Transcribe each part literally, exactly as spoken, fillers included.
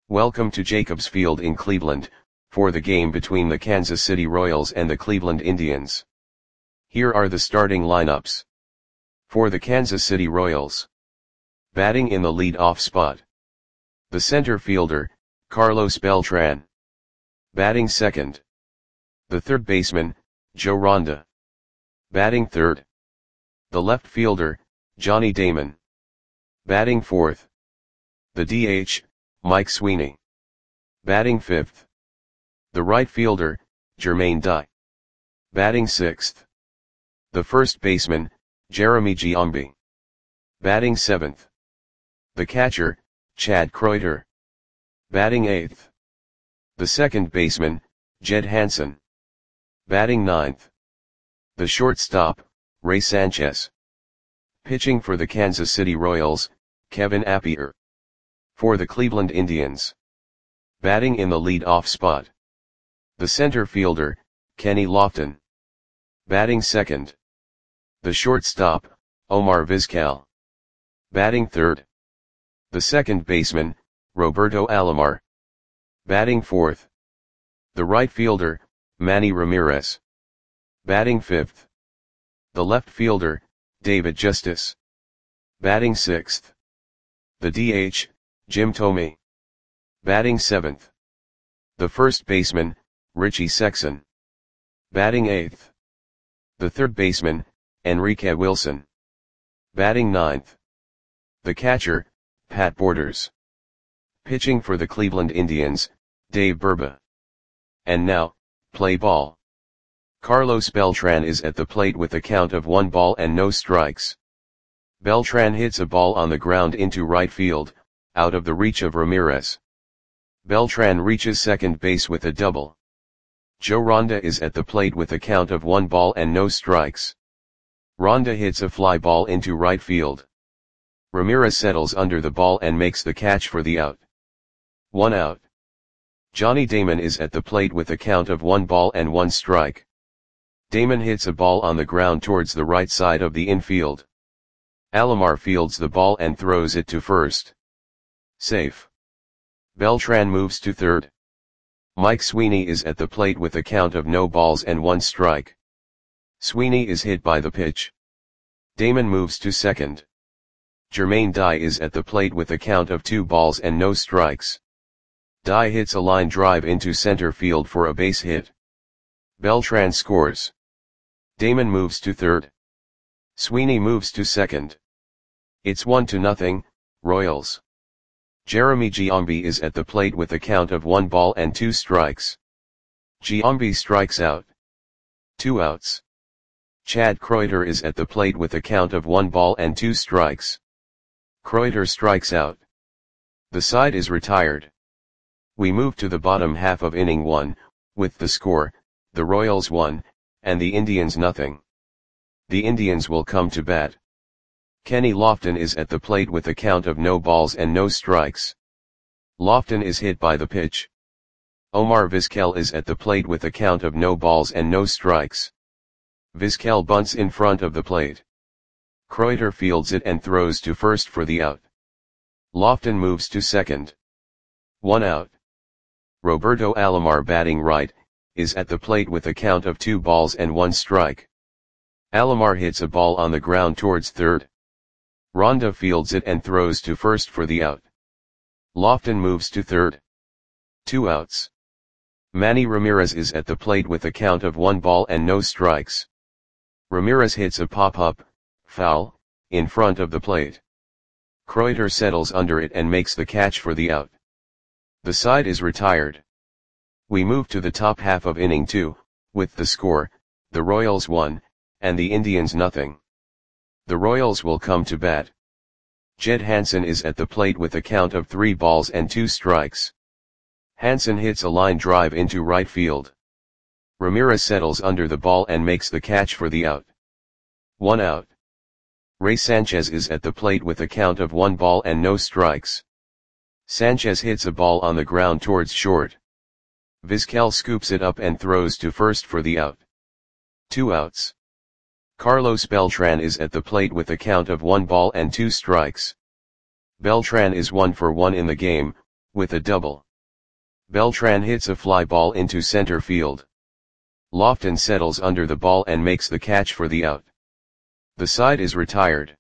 Welcome to Jacobs Field in Cleveland, for the game between the Kansas City Royals and the Cleveland Indians. Here are the starting lineups. For the Kansas City Royals. Batting in the lead-off spot. The center fielder, Carlos Beltran. Batting second. The third baseman, Joe Ronda. Batting third. The left fielder, Johnny Damon. Batting fourth. The D H, Mike Sweeney. Batting fifth. The right fielder, Jermaine Dye. Batting sixth. The first baseman, Jeremy Giambi. Batting seventh. The catcher, Chad Kreuter. Batting eighth. The second baseman, Jed Hansen. Batting ninth. The shortstop, Ray Sanchez. Pitching for the Kansas City Royals, Kevin Appier. For the Cleveland Indians. Batting in the lead-off spot. The center fielder, Kenny Lofton. Batting second. The shortstop, Omar Vizquel. Batting third. The second baseman, Roberto Alomar. Batting fourth. The right fielder, Manny Ramirez. Batting fifth. The left fielder, David Justice. Batting sixth. The D H, Jim Thome. Batting seventh. The first baseman, Richie Sexson. Batting eighth. The third baseman, Enrique Wilson. Batting ninth. The catcher, Pat Borders. Pitching for the Cleveland Indians, Dave Burba. And now, play ball. Carlos Beltran is at the plate with a count of one ball and no strikes. Beltran hits a ball on the ground into right field, out of the reach of Ramirez. Beltran reaches second base with a double. Joe Ronda is at the plate with a count of one ball and no strikes. Ronda hits a fly ball into right field. Ramirez settles under the ball and makes the catch for the out. One out. Johnny Damon is at the plate with a count of one ball and one strike. Damon hits a ball on the ground towards the right side of the infield. Alomar fields the ball and throws it to first. Safe. Beltran moves to third. Mike Sweeney is at the plate with a count of no balls and one strike. Sweeney is hit by the pitch. Damon moves to second. Jermaine Dye is at the plate with a count of two balls and no strikes. Dye hits a line drive into center field for a base hit. Beltran scores. Damon moves to third. Sweeney moves to second. It's one to nothing, Royals. Jeremy Giambi is at the plate with a count of one ball and two strikes. Giambi strikes out. Two outs. Chad Kreuter is at the plate with a count of one ball and two strikes. Kreuter strikes out. The side is retired. We move to the bottom half of inning one, with the score, the Royals one, and the Indians nothing. The Indians will come to bat. Kenny Lofton is at the plate with a count of no balls and no strikes. Lofton is hit by the pitch. Omar Vizquel is at the plate with a count of no balls and no strikes. Vizquel bunts in front of the plate. Kreuter fields it and throws to first for the out. Lofton moves to second. One out. Roberto Alomar, batting right, is at the plate with a count of two balls and one strike. Alomar hits a ball on the ground towards third. Ronda fields it and throws to first for the out. Lofton moves to third. Two outs. Manny Ramirez is at the plate with a count of one ball and no strikes. Ramirez hits a pop-up, foul, in front of the plate. Kreuter settles under it and makes the catch for the out. The side is retired. We move to the top half of inning two, with the score, the Royals one, and the Indians nothing. The Royals will come to bat. Jed Hansen is at the plate with a count of three balls and two strikes. Hansen hits a line drive into right field. Ramirez settles under the ball and makes the catch for the out. One out. Ray Sanchez is at the plate with a count of one ball and no strikes. Sanchez hits a ball on the ground towards short. Vizquel scoops it up and throws to first for the out. Two outs. Carlos Beltran is at the plate with a count of one ball and two strikes. Beltran is one for one in the game, with a double. Beltran hits a fly ball into center field. Lofton settles under the ball and makes the catch for the out. The side is retired.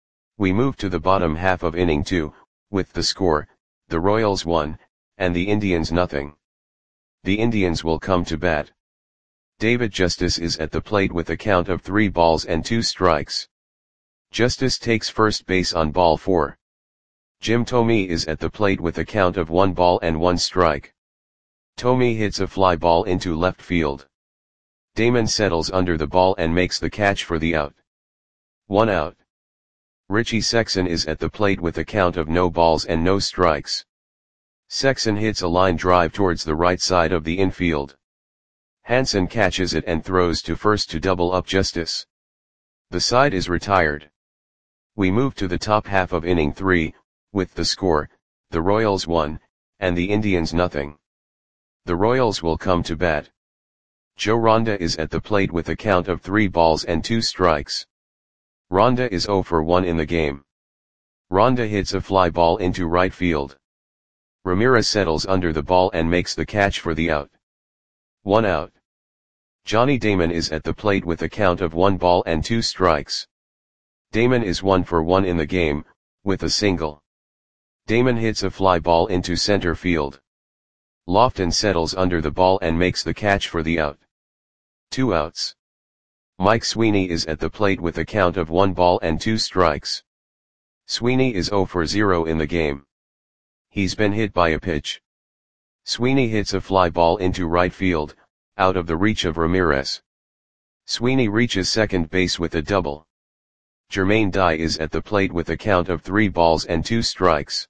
We move to the bottom half of inning two, with the score, the Royals one, and the Indians nothing. The Indians will come to bat. David Justice is at the plate with a count of three balls and two strikes. Justice takes first base on ball four. Jim Thome is at the plate with a count of one ball and one strike. Thome hits a fly ball into left field. Damon settles under the ball and makes the catch for the out. One out. Richie Sexson is at the plate with a count of no balls and no strikes. Sexson hits a line drive towards the right side of the infield. Hansen catches it and throws to first to double up Justice. The side is retired. We move to the top half of inning three, with the score, the Royals one, and the Indians nothing. The Royals will come to bat. Joe Ronda is at the plate with a count of three balls and two strikes. Ronda is zero for one in the game. Ronda hits a fly ball into right field. Ramirez settles under the ball and makes the catch for the out. One out. Johnny Damon is at the plate with a count of one ball and two strikes. Damon is one for one in the game, with a single. Damon hits a fly ball into center field. Lofton settles under the ball and makes the catch for the out. Two outs. Mike Sweeney is at the plate with a count of one ball and two strikes. Sweeney is zero for zero in the game. He's been hit by a pitch. Sweeney hits a fly ball into right field, out of the reach of Ramirez. Sweeney reaches second base with a double. Jermaine Dye is at the plate with a count of three balls and two strikes.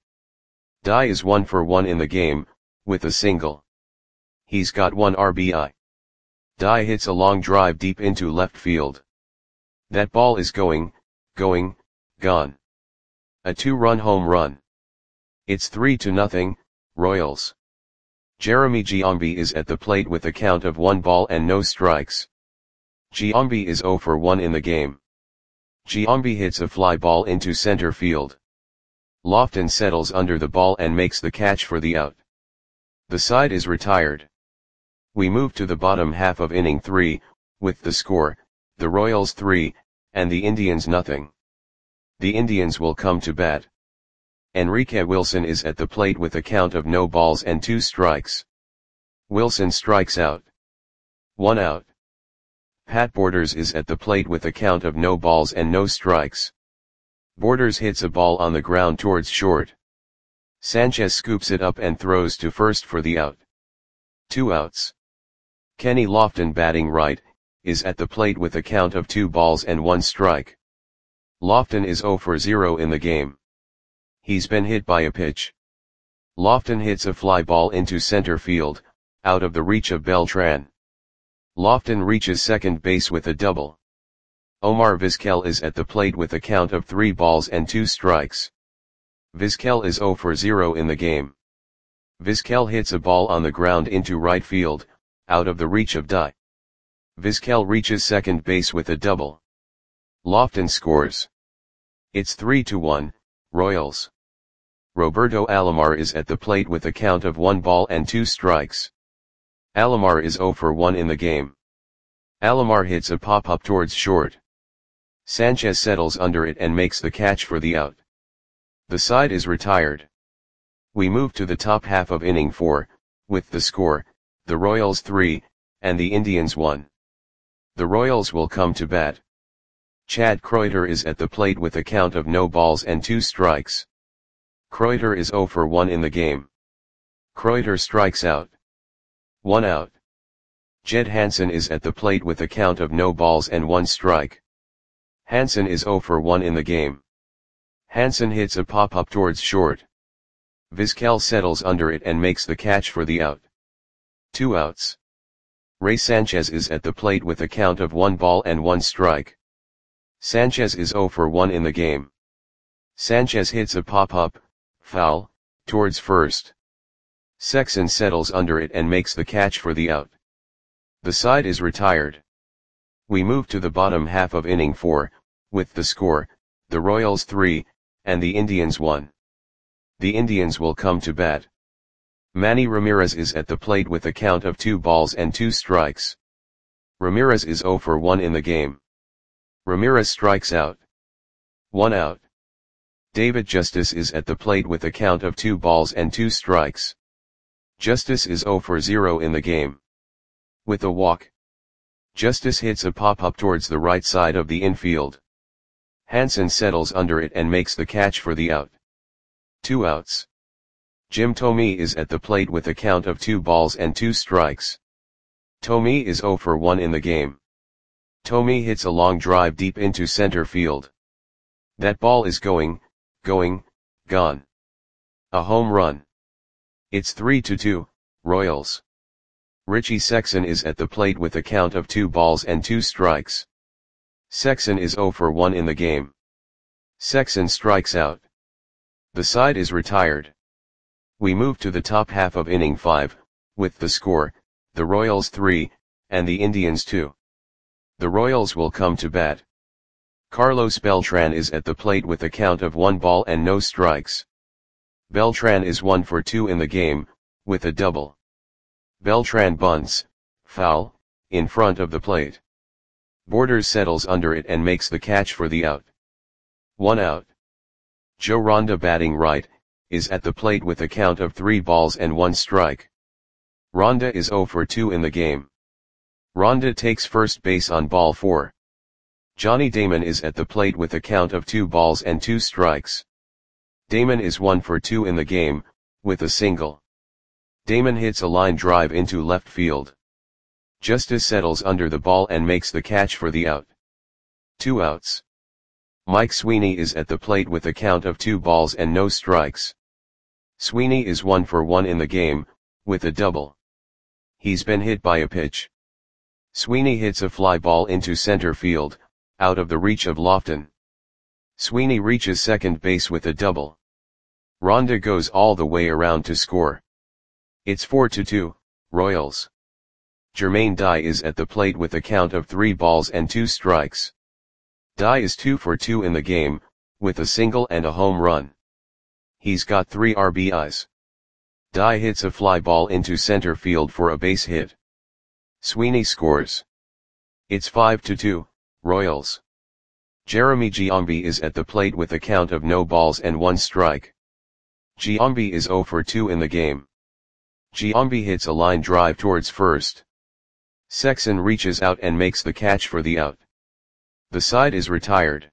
Dye is one for one in the game, with a single. He's got one R B I. Dye hits a long drive deep into left field. That ball is going, going, gone. A two-run home run. It's three to nothing, Royals. Jeremy Giambi is at the plate with a count of one ball and no strikes. Giambi is zero for one in the game. Giambi hits a fly ball into center field. Lofton settles under the ball and makes the catch for the out. The side is retired. We move to the bottom half of inning three, with the score, the Royals three, and the Indians nothing. The Indians will come to bat. Enrique Wilson is at the plate with a count of no balls and two strikes. Wilson strikes out. One out. Pat Borders is at the plate with a count of no balls and no strikes. Borders hits a ball on the ground towards short. Sanchez scoops it up and throws to first for the out. Two outs. Kenny Lofton, batting right, is at the plate with a count of two balls and one strike. Lofton is zero for zero in the game. He's been hit by a pitch. Lofton hits a fly ball into center field, out of the reach of Beltran. Lofton reaches second base with a double. Omar Vizquel is at the plate with a count of three balls and two strikes. Vizquel is zero for zero in the game. Vizquel hits a ball on the ground into right field, out of the reach of Dye. Vizquel reaches second base with a double. Lofton scores. It's three to one, Royals. Roberto Alomar is at the plate with a count of one ball and two strikes. Alomar is zero for one in the game. Alomar hits a pop-up towards short. Sanchez settles under it and makes the catch for the out. The side is retired. We move to the top half of inning four, with the score, the Royals three, and the Indians one. The Royals will come to bat. Chad Kreuter is at the plate with a count of no balls and two strikes. Kreuter is zero for one in the game. Kreuter strikes out. One out. Jed Hansen is at the plate with a count of no balls and one strike. Hansen is zero for one in the game. Hansen hits a pop-up towards short. Vizquel settles under it and makes the catch for the out. Two outs. Ray Sanchez is at the plate with a count of one ball and one strike. Sanchez is zero for one in the game. Sanchez hits a pop-up, foul, towards first. Sexson settles under it and makes the catch for the out. The side is retired. We move to the bottom half of inning four, with the score, the Royals three, and the Indians one. The Indians will come to bat. Manny Ramirez is at the plate with a count of two balls and two strikes. Ramirez is zero for one in the game. Ramirez strikes out. One out. David Justice is at the plate with a count of two balls and two strikes. Justice is zero for zero in the game. With a walk. Justice hits a pop-up towards the right side of the infield. Hansen settles under it and makes the catch for the out. Two outs. Jim Thome is at the plate with a count of two balls and two strikes. Thome is zero for one in the game. Thome hits a long drive deep into center field. That ball is going, going, gone. A home run. It's three to two, Royals. Richie Sexson is at the plate with a count of two balls and two strikes. Sexson is zero for one in the game. Sexson strikes out. The side is retired. We move to the top half of inning five, with the score, the Royals three, and the Indians two. The Royals will come to bat. Carlos Beltran is at the plate with a count of one ball and no strikes. Beltran is one for two in the game, with a double. Beltran bunts, foul, in front of the plate. Borders settles under it and makes the catch for the out. One out. Joe Ronda, batting right, is at the plate with a count of three balls and one strike. Ronda is zero for two in the game. Ronda takes first base on ball four. Johnny Damon is at the plate with a count of two balls and two strikes. Damon is one for two in the game, with a single. Damon hits a line drive into left field. Justice settles under the ball and makes the catch for the out. Two outs. Mike Sweeney is at the plate with a count of two balls and no strikes. Sweeney is one for one in the game, with a double. He's been hit by a pitch. Sweeney hits a fly ball into center field, out of the reach of Lofton. Sweeney reaches second base with a double. Ronda goes all the way around to score. It's four to two, Royals. Jermaine Dye is at the plate with a count of three balls and two strikes. Dye is two for two in the game, with a single and a home run. He's got three R B Is. Dye hits a fly ball into center field for a base hit. Sweeney scores. It's five to two, Royals. Jeremy Giambi is at the plate with a count of no balls and one strike. Giambi is zero for two in the game. Giambi hits a line drive towards first. Sexson reaches out and makes the catch for the out. The side is retired.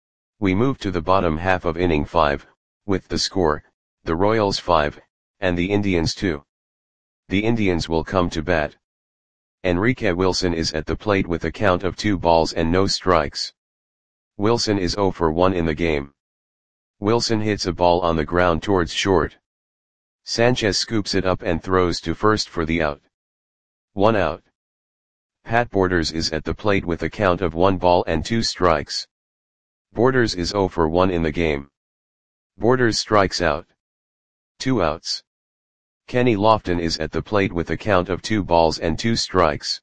We move to the bottom half of inning five, with the score, the Royals five, and the Indians two. The Indians will come to bat. Enrique Wilson is at the plate with a count of two balls and no strikes. Wilson is zero for one in the game. Wilson hits a ball on the ground towards short. Sanchez scoops it up and throws to first for the out. One out. Pat Borders is at the plate with a count of one ball and two strikes. Borders is zero for one in the game. Borders strikes out. Two outs. Kenny Lofton is at the plate with a count of two balls and two strikes.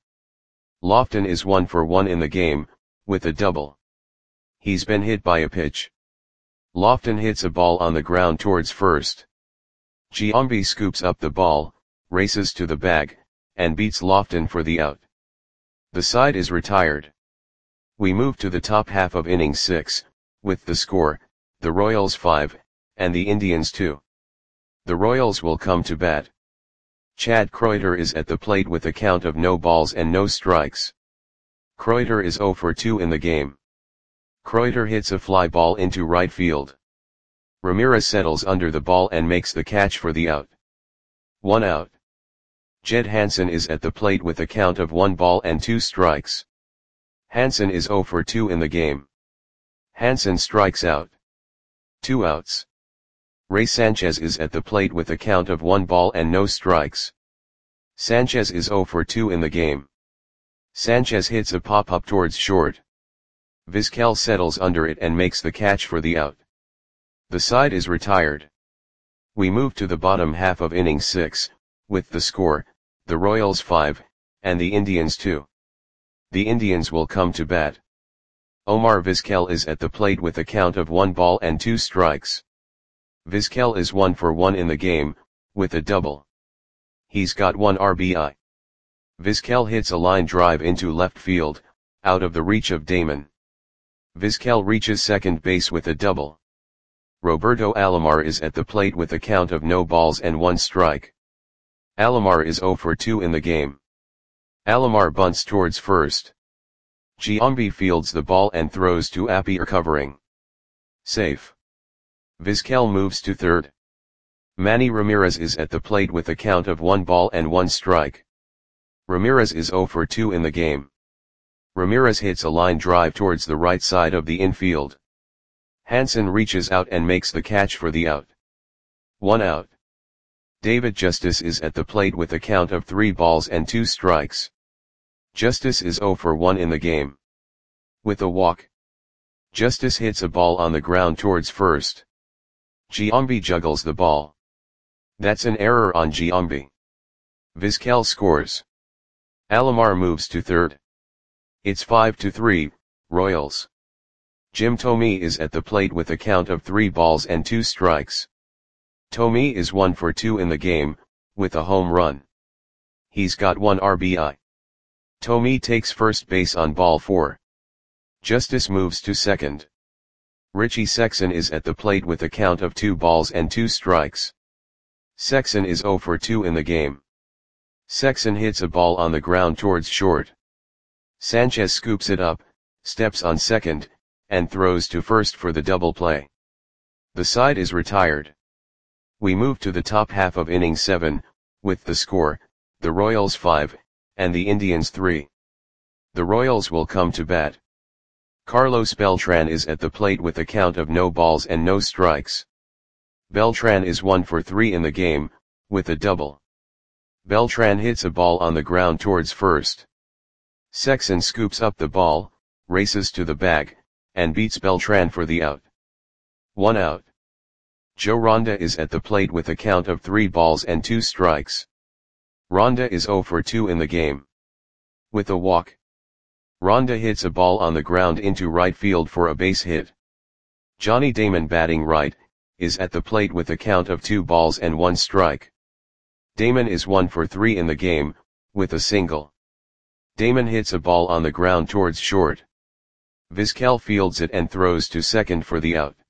Lofton is one for one in the game, with a double. He's been hit by a pitch. Lofton hits a ball on the ground towards first. Giambi scoops up the ball, races to the bag, and beats Lofton for the out. The side is retired. We move to the top half of inning six, with the score, the Royals five, and the Indians two. The Royals will come to bat. Chad Kreuter is at the plate with a count of no balls and no strikes. Kreuter is zero for two in the game. Kreuter hits a fly ball into right field. Ramirez settles under the ball and makes the catch for the out. One out. Jed Hansen is at the plate with a count of one ball and two strikes. Hansen is zero for two in the game. Hansen strikes out. Two outs. Ray Sanchez is at the plate with a count of one ball and no strikes. Sanchez is zero for two in the game. Sanchez hits a pop-up towards short. Vizquel settles under it and makes the catch for the out. The side is retired. We move to the bottom half of inning six, with the score, the Royals five, and the Indians two. The Indians will come to bat. Omar Vizquel is at the plate with a count of one ball and two strikes. Vizquel is one for one in the game, with a double. He's got one R B I. Vizquel hits a line drive into left field, out of the reach of Damon. Vizquel reaches second base with a double. Roberto Alomar is at the plate with a count of no balls and one strike. Alomar is zero for two in the game. Alomar bunts towards first. Giambi fields the ball and throws to Appy recovering. Safe. Vizquel moves to third. Manny Ramirez is at the plate with a count of one ball and one strike. Ramirez is zero for two in the game. Ramirez hits a line drive towards the right side of the infield. Hansen reaches out and makes the catch for the out. One out. David Justice is at the plate with a count of three balls and two strikes. Justice is zero for one in the game. With a walk. Justice hits a ball on the ground towards first. Giambi juggles the ball. That's an error on Giambi. Vizquel scores. Alomar moves to third. It's five to three, Royals. Jim Thome is at the plate with a count of three balls and two strikes. Thome is one for two in the game, with a home run. He's got one R B I. Thome takes first base on ball four. Justice moves to second. Richie Sexson is at the plate with a count of two balls and two strikes. Sexson is zero for two in the game. Sexson hits a ball on the ground towards short. Sanchez scoops it up, steps on second, and throws to first for the double play. The side is retired. We move to the top half of inning seven, with the score, the Royals five, and the Indians three. The Royals will come to bat. Carlos Beltran is at the plate with a count of no balls and no strikes. Beltran is one for three in the game, with a double. Beltran hits a ball on the ground towards first. Sexson scoops up the ball, races to the bag, and beats Beltran for the out. One out. Joe Ronda is at the plate with a count of three balls and two strikes. Ronda is zero for two in the game. With a walk. Ronda hits a ball on the ground into right field for a base hit. Johnny Damon, batting right, is at the plate with a count of two balls and one strike. Damon is one for three in the game, with a single. Damon hits a ball on the ground towards short. Vizquel fields it and throws to second for the out.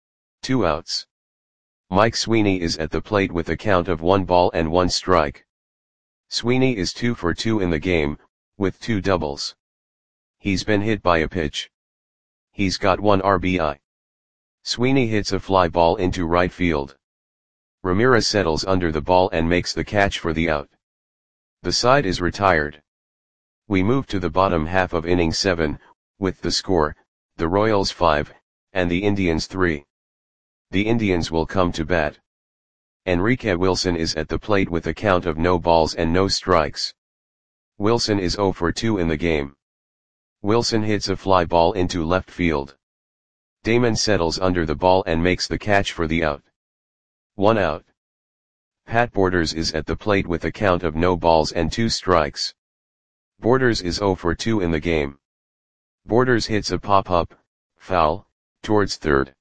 Two outs. Mike Sweeney is at the plate with a count of one ball and one strike. Sweeney is two for two in the game, with two doubles. He's been hit by a pitch. He's got one R B I. Sweeney hits a fly ball into right field. Ramirez settles under the ball and makes the catch for the out. The side is retired. We move to the bottom half of inning seven, with the score, the Royals five, and the Indians three. The Indians will come to bat. Enrique Wilson is at the plate with a count of no balls and no strikes. Wilson is zero for two in the game. Wilson hits a fly ball into left field. Damon settles under the ball and makes the catch for the out. One out. Pat Borders is at the plate with a count of no balls and two strikes. Borders is zero for two in the game. Borders hits a pop-up, foul, towards third.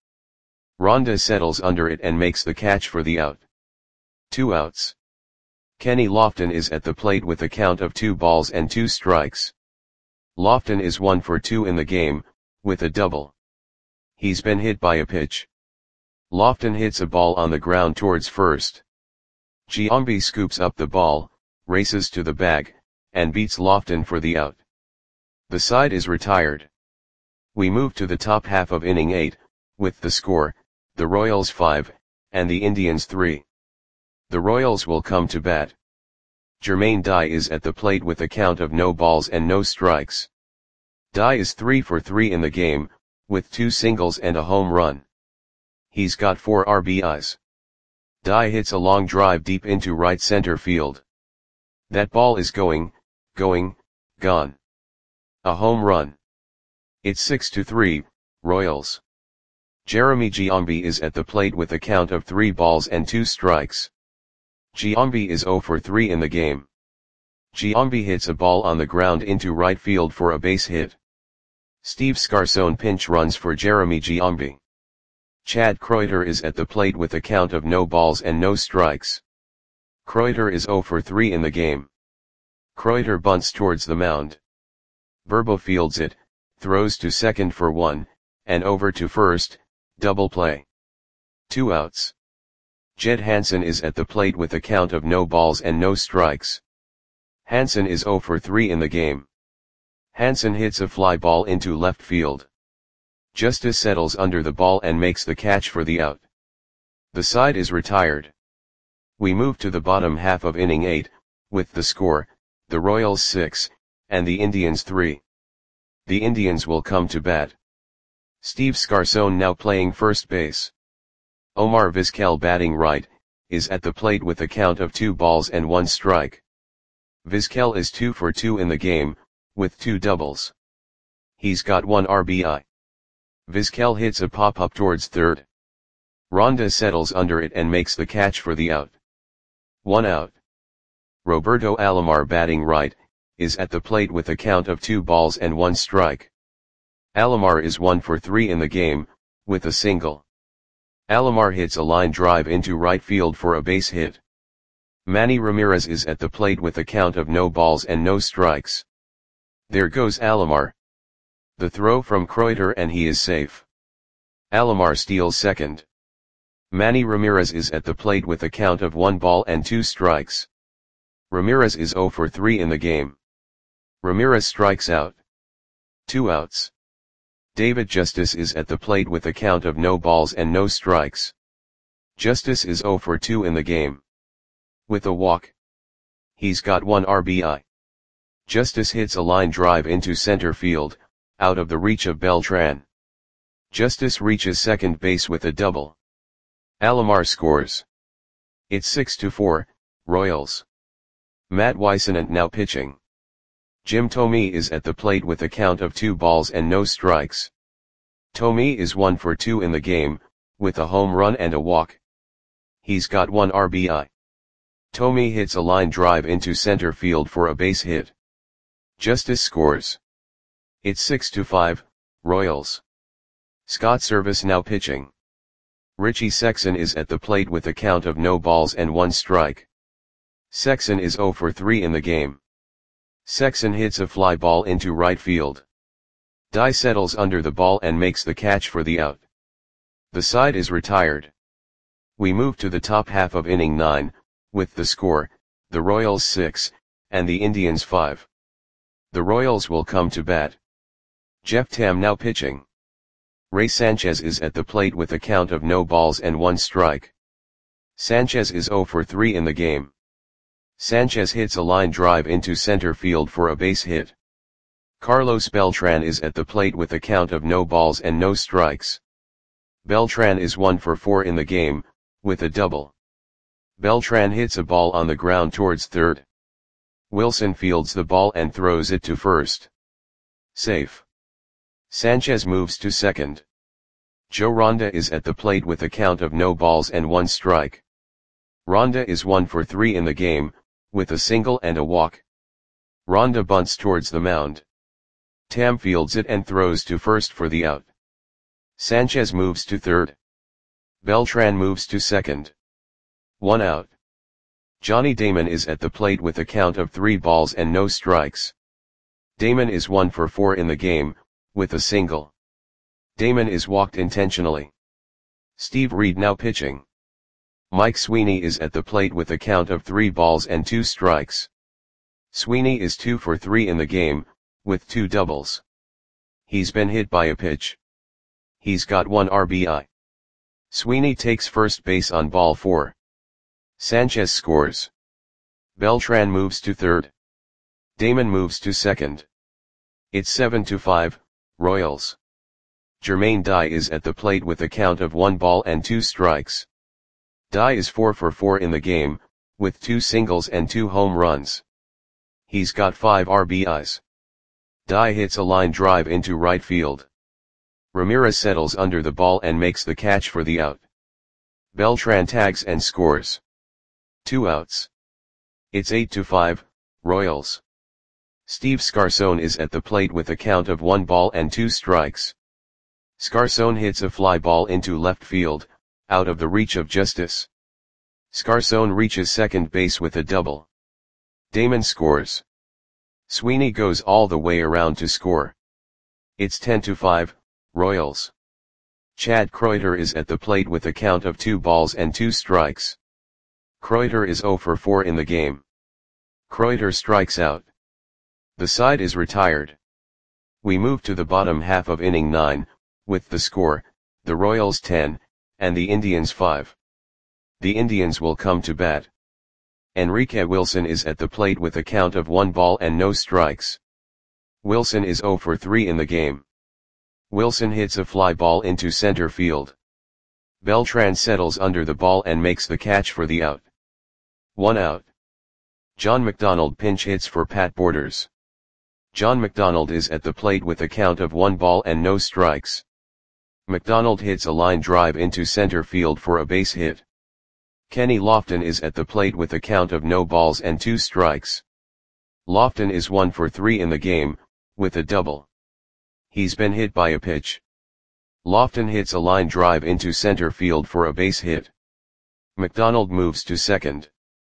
Ronda settles under it and makes the catch for the out. Two outs. Kenny Lofton is at the plate with a count of two balls and two strikes. Lofton is one for two in the game, with a double. He's been hit by a pitch. Lofton hits a ball on the ground towards first. Giambi scoops up the ball, races to the bag, and beats Lofton for the out. The side is retired. We move to the top half of inning eight, with the score, the Royals five, and the Indians three. The Royals will come to bat. Jermaine Dye is at the plate with a count of no balls and no strikes. Dye is three for three in the game, with two singles and a home run. He's got four R B Is. Dye hits a long drive deep into right center field. That ball is going, going, gone. A home run. It's six to three, Royals. Jeremy Giambi is at the plate with a count of three balls and two strikes. Giambi is zero for three in the game. Giambi hits a ball on the ground into right field for a base hit. Steve Scarcone pinch runs for Jeremy Giambi. Chad Kreuter is at the plate with a count of no balls and no strikes. Kreuter is zero for three in the game. Kreuter bunts towards the mound. Verbo fields it, throws to second for one, and over to first, double play. Two outs. Jed Hansen is at the plate with a count of no balls and no strikes. Hansen is zero for three in the game. Hansen hits a fly ball into left field. Justice settles under the ball and makes the catch for the out. The side is retired. We move to the bottom half of inning eight, with the score, the Royals six, and the Indians three. The Indians will come to bat. Steve Scarson now playing first base. Omar Vizquel batting right, is at the plate with a count of two balls and one strike. Vizquel is two for two in the game, with two doubles. He's got one R B I. Vizquel hits a pop-up towards third. Ronda settles under it and makes the catch for the out. One out. Roberto Alomar batting right, is at the plate with a count of two balls and one strike. Alomar is one for three in the game, with a single. Alomar hits a line drive into right field for a base hit. Manny Ramirez is at the plate with a count of no balls and no strikes. There goes Alomar. The throw from Kreuter and he is safe. Alomar steals second. Manny Ramirez is at the plate with a count of one ball and two strikes. Ramirez is zero for three in the game. Ramirez strikes out. Two outs. David Justice is at the plate with a count of no balls and no strikes. Justice is zero for two in the game. With a walk. He's got one R B I. Justice hits a line drive into center field, out of the reach of Beltran. Justice reaches second base with a double. Alomar scores. It's six to four, Royals. Matt Whisenant now pitching. Jim Thome is at the plate with a count of two balls and no strikes. Thome is one for two in the game, with a home run and a walk. He's got one R B I. Thome hits a line drive into center field for a base hit. Justice scores. It's six to five, Royals. Scott Servais now pitching. Richie Sexson is at the plate with a count of no balls and one strike. Sexson is zero for three in the game. Sexson hits a fly ball into right field. Dye settles under the ball and makes the catch for the out. The side is retired. We move to the top half of inning nine, with the score, the Royals six, and the Indians five. The Royals will come to bat. Jeff Tam now pitching. Ray Sanchez is at the plate with a count of no balls and one strike. Sanchez is zero for three in the game. Sanchez hits a line drive into center field for a base hit. Carlos Beltran is at the plate with a count of no balls and no strikes. Beltran is one for four in the game, with a double. Beltran hits a ball on the ground towards third. Wilson fields the ball and throws it to first. Safe. Sanchez moves to second. Joe Ronda is at the plate with a count of no balls and one strike. Ronda is one for three in the game, with a single and a walk. Ronda bunts towards the mound. Tam fields it and throws to first for the out. Sanchez moves to third. Beltran moves to second. One out. Johnny Damon is at the plate with a count of three balls and no strikes. Damon is one for four in the game, with a single. Damon is walked intentionally. Steve Reed now pitching. Mike Sweeney is at the plate with a count of three balls and two strikes. Sweeney is two for three in the game, with two doubles. He's been hit by a pitch. He's got one R B I. Sweeney takes first base on ball four. Sanchez scores. Beltran moves to third. Damon moves to second. It's seven to five, Royals. Jermaine Dye is at the plate with a count of one ball and two strikes. Dye is four for four in the game, with two singles and two home runs. He's got five R B Is. Dye hits a line drive into right field. Ramirez settles under the ball and makes the catch for the out. Beltran tags and scores. Two outs. It's eight to five, Royals. Steve Scarson is at the plate with a count of one ball and two strikes. Scarson hits a fly ball into left field, out of the reach of Justice. Scarson reaches second base with a double. Damon scores. Sweeney goes all the way around to score. It's ten to five, Royals. Chad Kreuter is at the plate with a count of two balls and two strikes. Kreuter is zero for four in the game. Kreuter strikes out. The side is retired. We move to the bottom half of inning nine, with the score, the Royals ten, and the Indians five. The Indians will come to bat. Enrique Wilson is at the plate with a count of one ball and no strikes. Wilson is zero for three in the game. Wilson hits a fly ball into center field. Beltran settles under the ball and makes the catch for the out. One out. John McDonald pinch hits for Pat Borders. John McDonald is at the plate with a count of one ball and no strikes. McDonald hits a line drive into center field for a base hit. Kenny Lofton is at the plate with a count of no balls and two strikes. Lofton is one for three in the game, with a double. He's been hit by a pitch. Lofton hits a line drive into center field for a base hit. McDonald moves to second.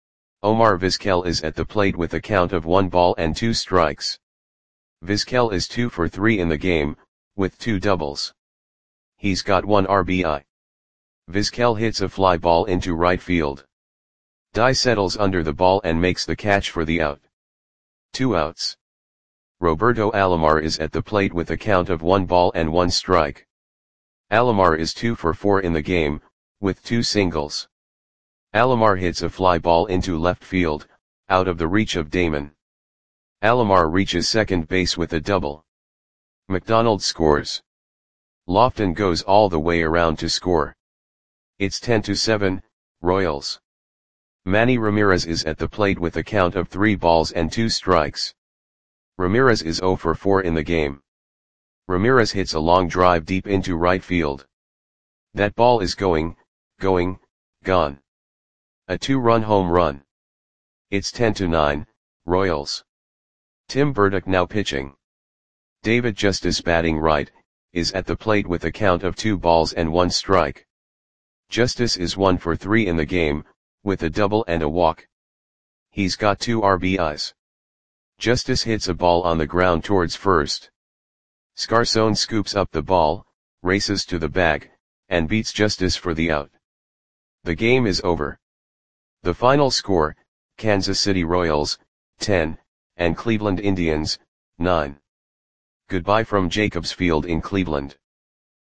Omar Vizquel is at the plate with a count of one ball and two strikes. Vizquel is two for three in the game, with two doubles. He's got one R B I. Vizquel hits a fly ball into right field. Dye settles under the ball and makes the catch for the out. Two outs. Roberto Alomar is at the plate with a count of one ball and one strike. Alomar is two for four in the game, with two singles. Alomar hits a fly ball into left field, out of the reach of Damon. Alomar reaches second base with a double. McDonald scores. Lofton goes all the way around to score. It's ten to seven, Royals. Manny Ramirez is at the plate with a count of three balls and two strikes. Ramirez is zero for four in the game. Ramirez hits a long drive deep into right field. That ball is going, going, gone. A two-run home run. It's ten to nine, Royals. Tim Burdick now pitching. David Justice batting right, is at the plate with a count of two balls and one strike. Justice is one for three in the game, with a double and a walk. He's got two R B Is. Justice hits a ball on the ground towards first. Scarson scoops up the ball, races to the bag, and beats Justice for the out. The game is over. The final score, Kansas City Royals, ten, and Cleveland Indians, nine. Goodbye from Jacobs Field in Cleveland.